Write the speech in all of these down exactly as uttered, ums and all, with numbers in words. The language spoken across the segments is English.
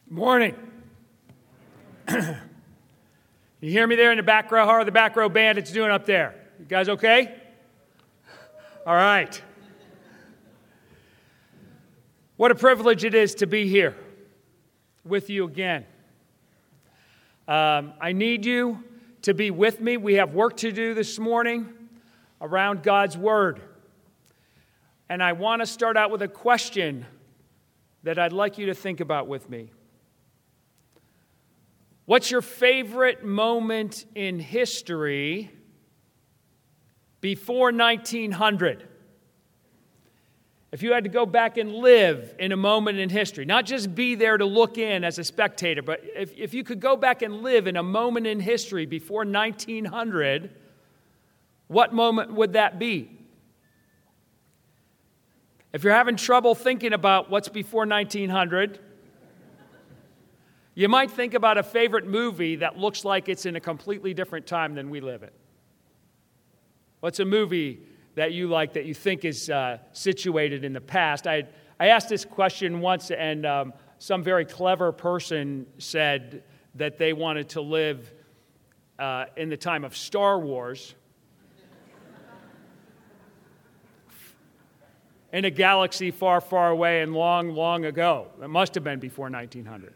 Morning. You hear me there in the back row? How are the back row bandits doing up there? You guys okay? All right. What a privilege it is to be here with you again. Um, I need you to be with me. We have work to do this morning around God's Word. And I want to start out with a question that I'd like you to think about with me. What's your favorite moment in history before nineteen hundred? If you had to go back and live in a moment in history, not just be there to look in as a spectator, but if, if you could go back and live in a moment in history before nineteen hundred, what moment would that be? If you're having trouble thinking about what's before nineteen hundred, you might think about a favorite movie that looks like it's in a completely different time than we live in. What's a movie that you like that you think is uh, situated in the past? I I asked this question once, and um, some very clever person said that they wanted to live uh, in the time of Star Wars, in a galaxy far, far away and long, long ago. It must have been before nineteen hundred.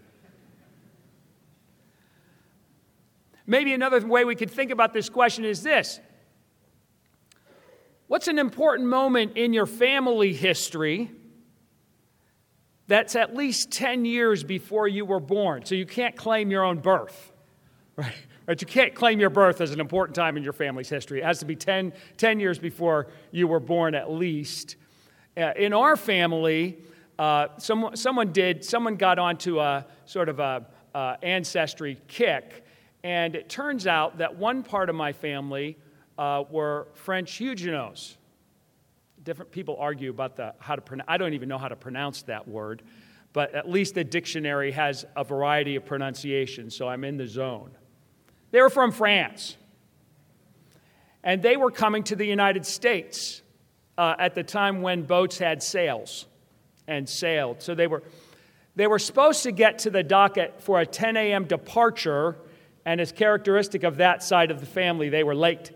Maybe another way we could think about this question is this. What's an important moment in your family history that's at least ten years before you were born? So you can't claim your own birth, right? Right? You can't claim your birth as an important time in your family's history. It has to be ten, ten years before you were born at least. Uh, in our family, uh, someone, someone did, someone got onto a sort of a uh, ancestry kick, and it turns out that one part of my family uh, were French Huguenots. Different people argue about the how to pronounce. I don't even know how to pronounce that word, but at least the dictionary has a variety of pronunciations, so I'm in the zone. They were from France, and they were coming to the United States uh, at the time when boats had sails and sailed. So they were they were supposed to get to the dock at, for a ten a.m. departure. And as characteristic of that side of the family, they were late.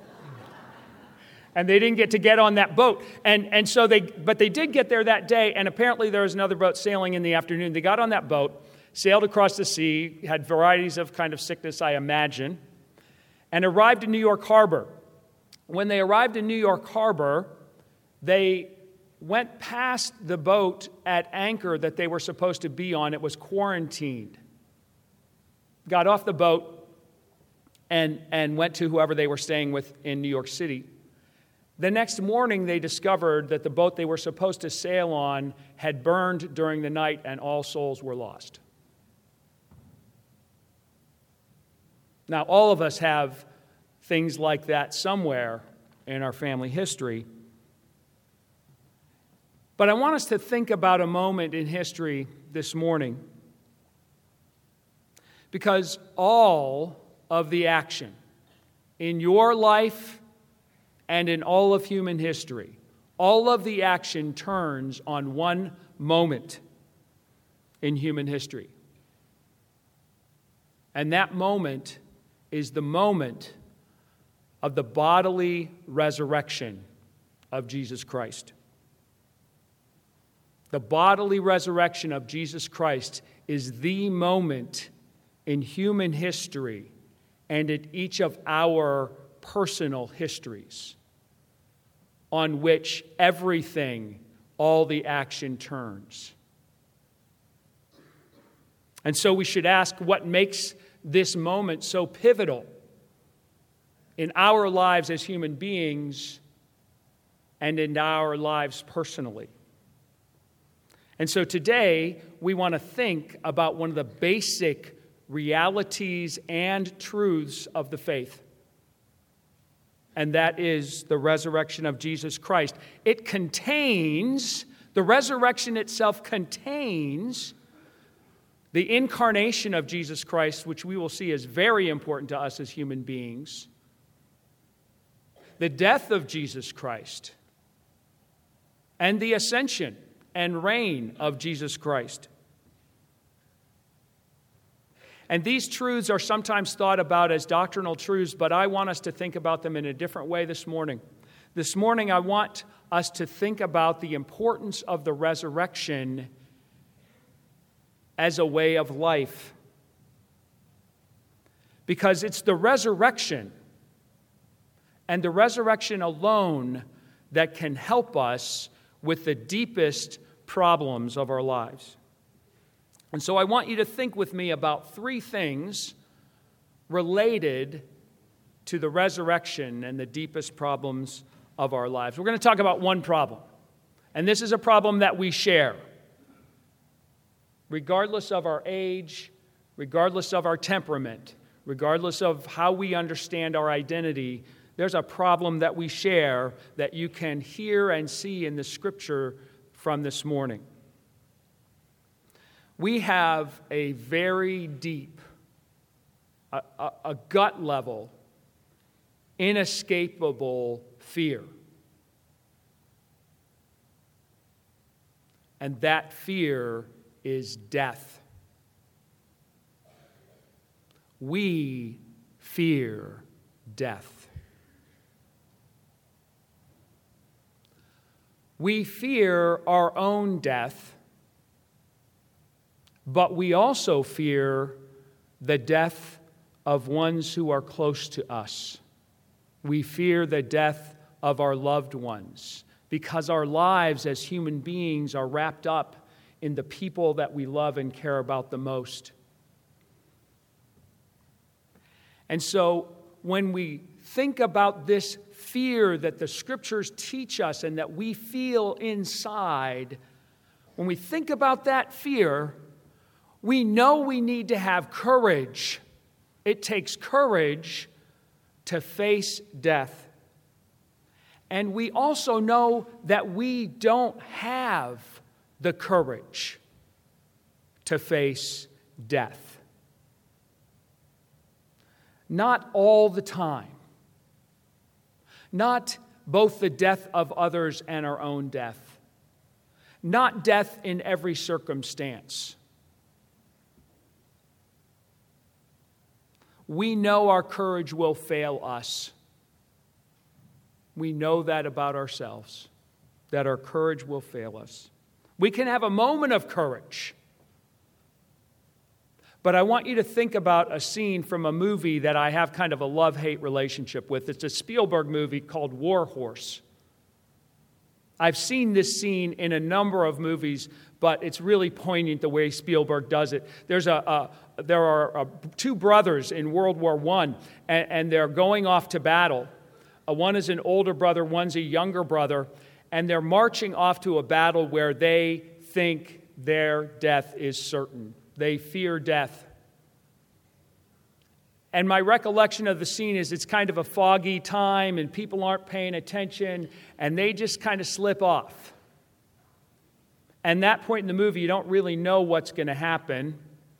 And they didn't get to get on that boat. And and so they, but they did get there that day, and apparently there was another boat sailing in the afternoon. They got on that boat, sailed across the sea, had varieties of kind of sickness, I imagine, and arrived in New York Harbor. When they arrived in New York Harbor, they went past the boat at anchor that they were supposed to be on. It was quarantined. Got off the boat and, and went to whoever they were staying with in New York City. The next morning, they discovered that the boat they were supposed to sail on had burned during the night and all souls were lost. Now, all of us have things like that somewhere in our family history. But I want us to think about a moment in history this morning, because all of the action in your life and in all of human history, all of the action turns on one moment in human history. And that moment is the moment of the bodily resurrection of Jesus Christ. The bodily resurrection of Jesus Christ is the moment in human history and in each of our personal histories on which everything, all the action turns. And so we should ask what makes this moment so pivotal in our lives as human beings and in our lives personally. And so today we want to think about one of the basic realities and truths of the faith. And that is the resurrection of Jesus Christ. It contains, the resurrection itself contains the incarnation of Jesus Christ, which we will see is very important to us as human beings. The death of Jesus Christ and the ascension and reign of Jesus Christ. And these truths are sometimes thought about as doctrinal truths, but I want us to think about them in a different way this morning. This morning, I want us to think about the importance of the resurrection as a way of life. Because it's the resurrection and the resurrection alone that can help us with the deepest problems of our lives. And so I want you to think with me about three things related to the resurrection and the deepest problems of our lives. We're going to talk about one problem, and this is a problem that we share. Regardless of our age, regardless of our temperament, regardless of how we understand our identity, there's a problem that we share that you can hear and see in the Scripture from this morning. We have a very deep, a, a, a gut level, inescapable fear. And that fear is death. We fear death. We fear our own death, but we also fear the death of ones who are close to us. We fear the death of our loved ones because our lives as human beings are wrapped up in the people that we love and care about the most. And so when we think about this fear that the Scriptures teach us and that we feel inside, when we think about that fear, we know we need to have courage. It takes courage to face death. And we also know that we don't have the courage to face death. Not all the time. Not both the death of others and our own death. Not death in every circumstance. We know our courage will fail us. We know that about ourselves, that our courage will fail us. We can have a moment of courage. But I want you to think about a scene from a movie that I have kind of a love-hate relationship with. It's a Spielberg movie called War Horse. I've seen this scene in a number of movies, but it's really poignant the way Spielberg does it. There's a, a there are a, two brothers in World War One, and, and they're going off to battle. Uh, one is an older brother, one's a younger brother, and they're marching off to a battle where they think their death is certain. They fear death. And my recollection of the scene is it's kind of a foggy time and people aren't paying attention and they just kind of slip off. And that point in the movie, you don't really know what's going to happen.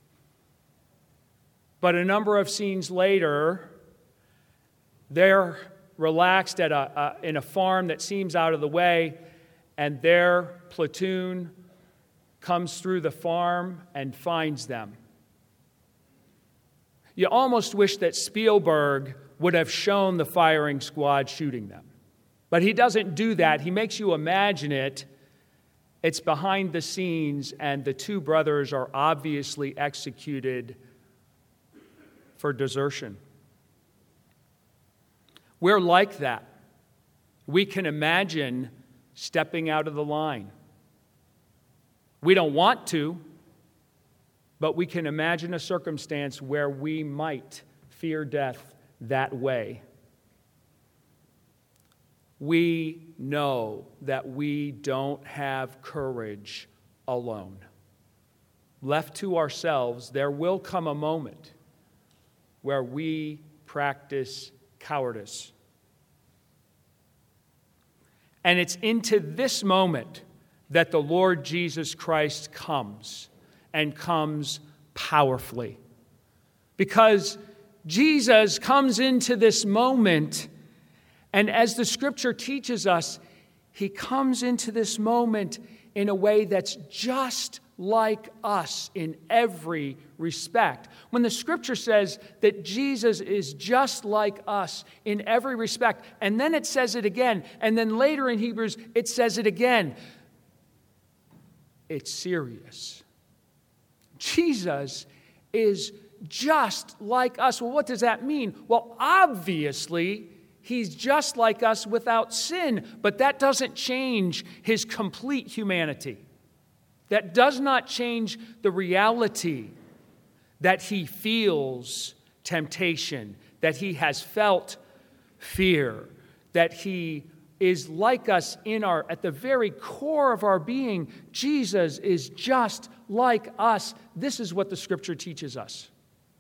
But a number of scenes later, they're relaxed at a, a in a farm that seems out of the way, and their platoon comes through the farm and finds them. You almost wish that Spielberg would have shown the firing squad shooting them. But he doesn't do that. He makes you imagine it. It's behind the scenes, and the two brothers are obviously executed for desertion. We're like that. We can imagine stepping out of the line. We don't want to, but we can imagine a circumstance where we might fear death that way. We know that we don't have courage alone. Left to ourselves, there will come a moment where we practice cowardice. And it's into this moment that the Lord Jesus Christ comes, and comes powerfully. Because Jesus comes into this moment, and as the Scripture teaches us, he comes into this moment in a way that's just like us in every respect. When the scripture says that Jesus is just like us in every respect, and then it says it again, and then later in Hebrews it says it again, it's serious. Jesus is just like us. Well, what does that mean? Well, obviously, he's just like us without sin, but that doesn't change his complete humanity. That does not change the reality that he feels temptation, that he has felt fear, that he is like us in our, at the very core of our being. Jesus is just like us. This is what the scripture teaches us,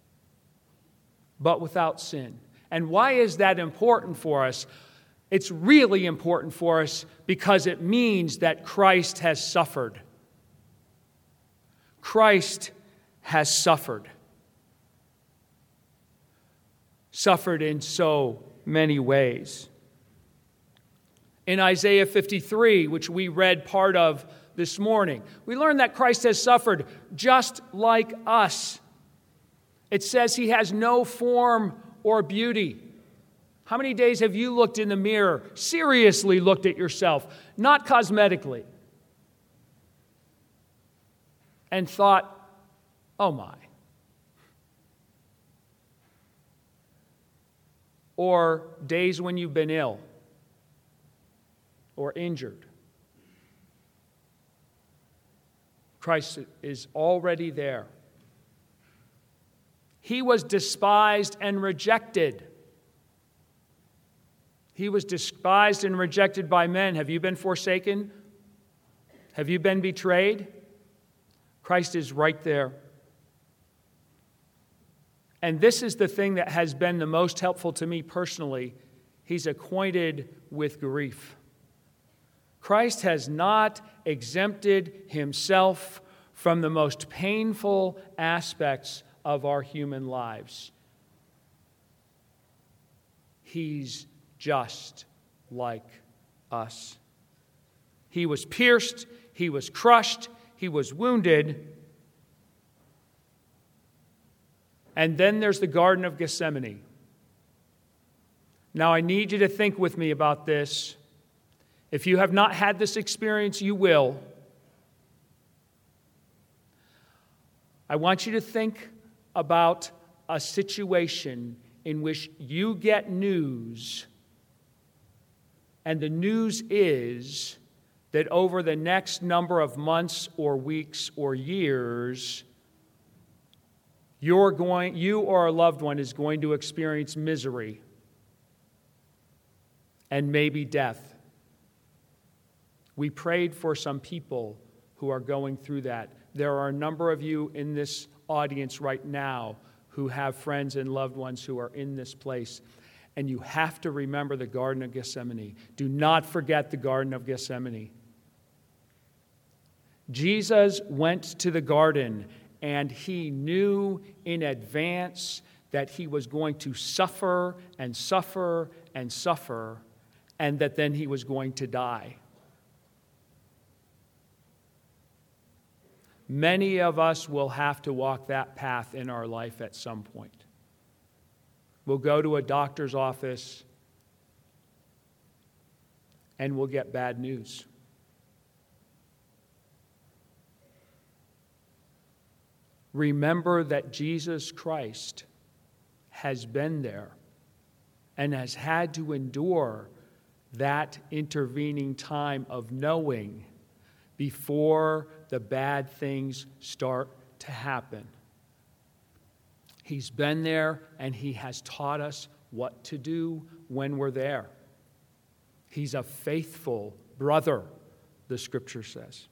but without sin. And why is that important for us? It's really important for us because it means that Christ has suffered. Christ has suffered. Suffered in so many ways. In Isaiah fifty-three, which we read part of this morning, we learn that Christ has suffered just like us. It says he has no form or beauty. How many days have you looked in the mirror, seriously looked at yourself, not cosmetically, and thought, oh my? Or days when you've been ill or injured. Christ is already there. He was despised and rejected. He was despised and rejected by men. Have you been forsaken? Have you been betrayed? Christ is right there. And this is the thing that has been the most helpful to me personally. He's acquainted with grief. Christ has not exempted himself from the most painful aspects of our human lives. He's just like us. He was pierced, he was crushed, he was wounded. And then there's the Garden of Gethsemane. Now I need you to think with me about this. If you have not had this experience, you will. I want you to think about a situation in which you get news, and the news is that over the next number of months or weeks or years, you're going, you or a loved one is going to experience misery and maybe death. We prayed for some people who are going through that. There are a number of you in this audience right now who have friends and loved ones who are in this place. And you have to remember the Garden of Gethsemane. Do not forget the Garden of Gethsemane. Jesus went to the garden, and he knew in advance that he was going to suffer and suffer and suffer, and that then he was going to die. Many of us will have to walk that path in our life at some point. We'll go to a doctor's office and we'll get bad news. Remember that Jesus Christ has been there and has had to endure that intervening time of knowing before the bad things start to happen. He's been there, and he has taught us what to do when we're there. He's a faithful brother, the scripture says.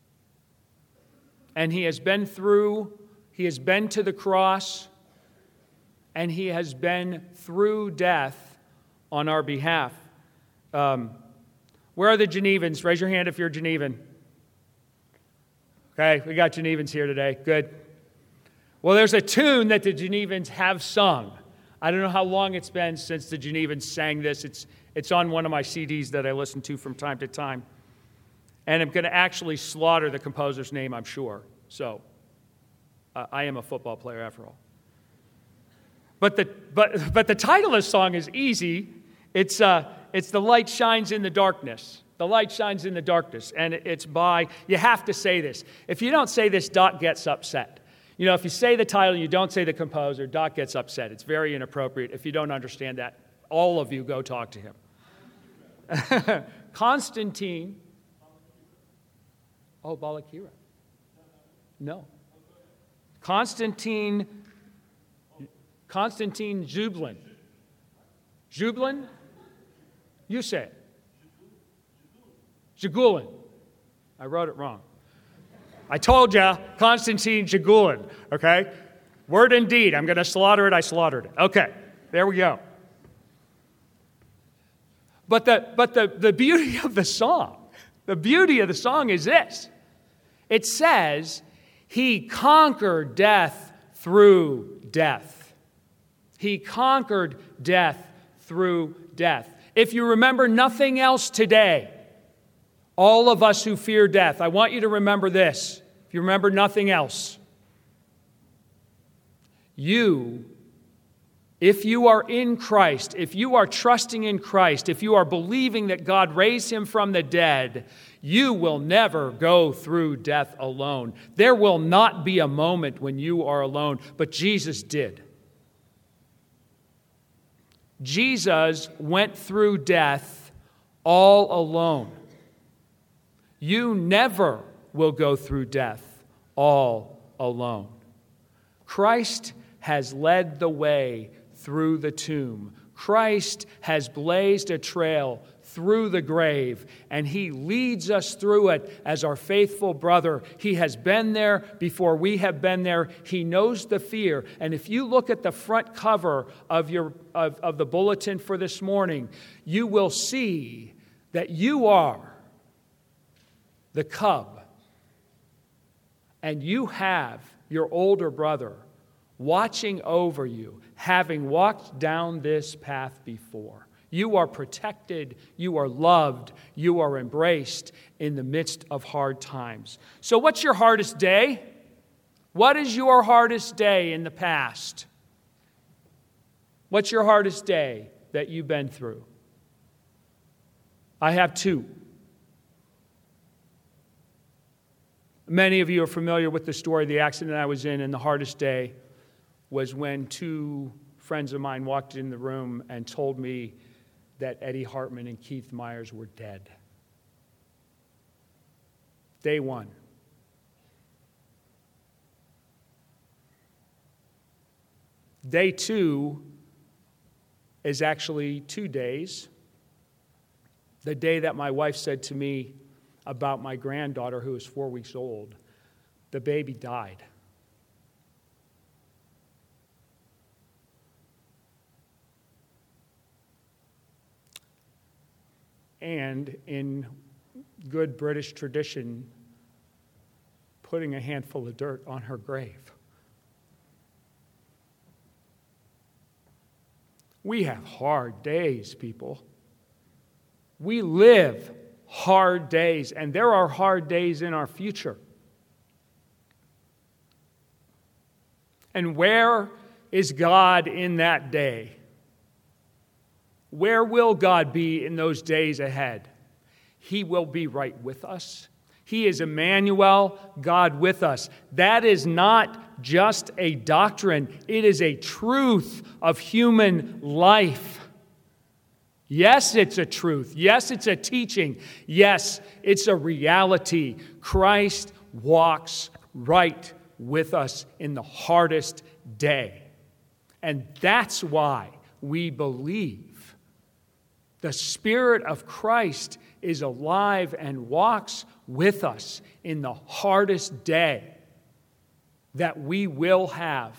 And he has been through, he has been to the cross, and he has been through death on our behalf. Um, where are the Genevans? Raise your hand if you're Genevan. Okay, we got Genevans here today. Good. Well, there's a tune that the Genevans have sung. I don't know how long it's been since the Genevans sang this. It's, it's on one of my C Ds that I listen to from time to time. And I'm going to actually slaughter the composer's name, I'm sure. So uh, I am a football player after all. But the, but, but the title of the song is easy. It's, uh, it's The Light Shines in the Darkness. The Light Shines in the Darkness. And it's by, you have to say this. If you don't say this, Doc gets upset. You know, if you say the title and you don't say the composer, Doc gets upset. It's very inappropriate. If you don't understand that, all of you go talk to him. Constantine. Oh, Balakira. No. Constantine, Constantine Zublin. Zublin? You say it. Zagulin. I wrote it wrong. I told you, Constantine Zagulin, okay? Word and deed. I'm going to slaughter it. I slaughtered it. Okay, there we go. But the, but the, the beauty of the song, the beauty of the song is this. It says, he conquered death through death. He conquered death through death. If you remember nothing else today, all of us who fear death, I want you to remember this. If you remember nothing else, you, if you are in Christ, if you are trusting in Christ, if you are believing that God raised him from the dead, you will never go through death alone. There will not be a moment when you are alone, but Jesus did. Jesus went through death all alone. You never will go through death all alone. Christ has led the way through the tomb. Christ has blazed a trail through the grave, and he leads us through it as our faithful brother. He has been there before we have been there. He knows the fear. And if you look at the front cover of your of, of the bulletin for this morning, you will see that you are the cub, and you have your older brother watching over you, having walked down this path before. You are protected, you are loved, you are embraced in the midst of hard times. So what's your hardest day? What is your hardest day in the past? What's your hardest day that you've been through? I have two. Many of you are familiar with the story of the accident I was in, and the hardest day was when two friends of mine walked in the room and told me that Eddie Hartman and Keith Myers were dead. Day one. Day two is actually two days. The day that my wife said to me about my granddaughter who was four weeks old, the baby died. And in good British tradition, putting a handful of dirt on her grave. We have hard days, people. We live hard days, and there are hard days in our future. And where is God in that day? Where will God be in those days ahead? He will be right with us. He is Emmanuel, God with us. That is not just a doctrine. It is a truth of human life. Yes, it's a truth. Yes, it's a teaching. Yes, it's a reality. Christ walks right with us in the hardest day. And that's why we believe the Spirit of Christ is alive and walks with us in the hardest day that we will have.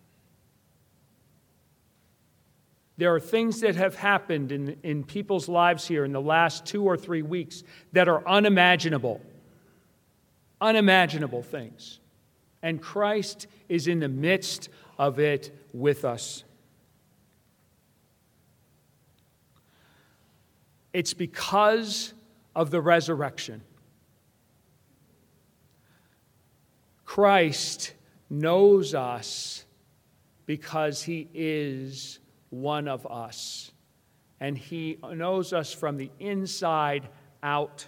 There are things that have happened in, in people's lives here in the last two or three weeks that are unimaginable. Unimaginable things. And Christ is in the midst of it with us. It's because of the resurrection. Christ knows us because he is one of us. And he knows us from the inside out.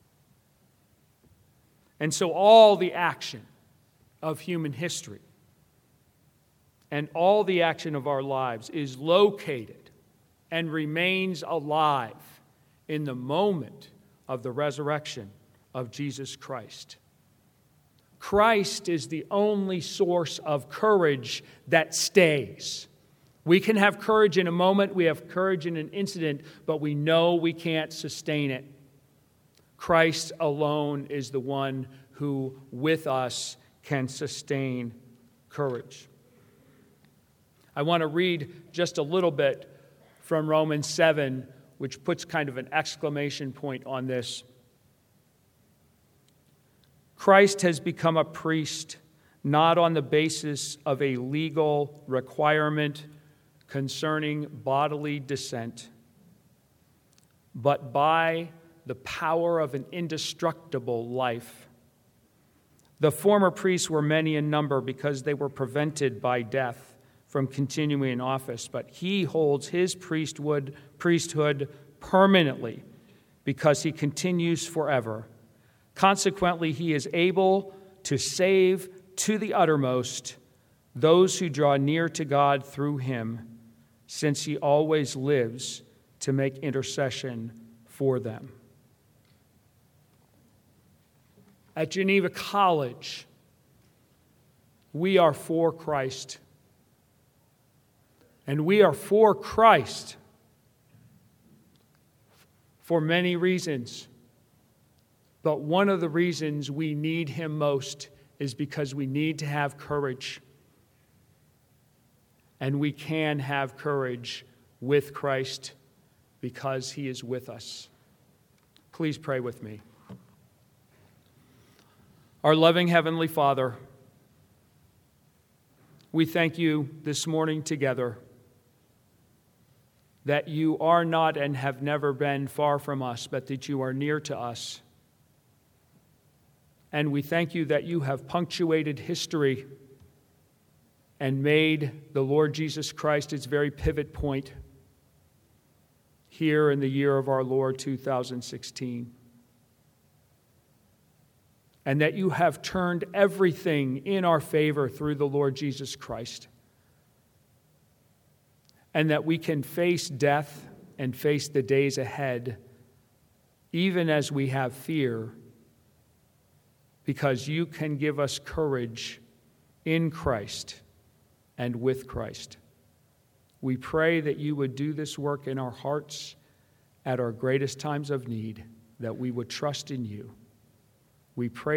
And so all the action of human history and all the action of our lives is located and remains alive in the moment of the resurrection of Jesus Christ. Christ is the only source of courage that stays. We can have courage in a moment, we have courage in an incident, but we know we can't sustain it. Christ alone is the one who, with us, can sustain courage. I want to read just a little bit from Romans seven, which puts kind of an exclamation point on this. Christ has become a priest not on the basis of a legal requirement concerning bodily descent, but by the power of an indestructible life. The former priests were many in number because they were prevented by death from continuing in office, but he holds his priesthood, priesthood permanently because he continues forever. Consequently, he is able to save to the uttermost those who draw near to God through him, since he always lives to make intercession for them. At Geneva College, we are for Christ. And we are for Christ for many reasons. But one of the reasons we need him most is because we need to have courage. And we can have courage with Christ because he is with us. Please pray with me. Our loving Heavenly Father, we thank you this morning together that you are not and have never been far from us, but that you are near to us. And we thank you that you have punctuated history and made the Lord Jesus Christ its very pivot point here in the year of our Lord two thousand sixteen. And that you have turned everything in our favor through the Lord Jesus Christ. And that we can face death and face the days ahead, even as we have fear, because you can give us courage in Christ and with Christ. We pray that you would do this work in our hearts at our greatest times of need, that we would trust in you. We pray